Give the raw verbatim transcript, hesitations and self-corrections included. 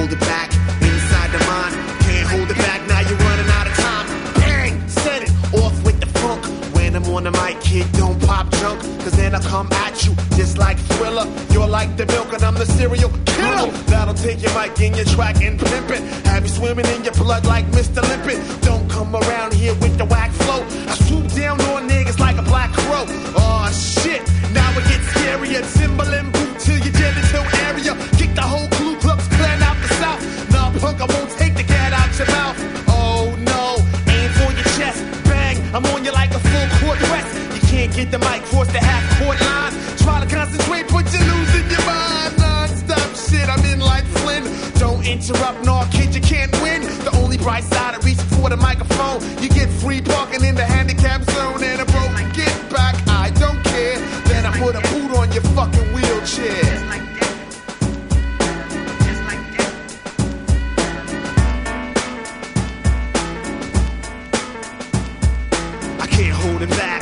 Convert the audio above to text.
hold it back. Inside the mind, can't hold it back. Now you're running out of time. Bang, set it off with the funk. When I'm on the mic, kid, don't pop junk, cause then I come at you just like Thriller. You're like the milk and I'm the cereal killer. That'll take your mic in your track and pimp it. Have you swimming in your blood like Mister Limpet. Don't come around here with the whack flow. I swoop down on niggas like a black crow. Oh shit, now it gets scarier. Timberland boot to your genital area. Kick the whole Ku Klux Klan out the south. Nah, punk, I won't take the cat out your mouth. Oh no, aim for your chest. Bang, I'm on you like a full court press. You can't get the mic cross the half court line. Try to concentrate, but you're losing your mind. Non-stop shit, I'm in like Flynn. Don't interrupt, no kid, you can't win. The only bright side of reaching for the microphone, you get free parking in the handicap zone. And a broke get back, I don't care. Then I put a boot on your fucking wheelchair. Just like that. Just like that. I can't hold it back.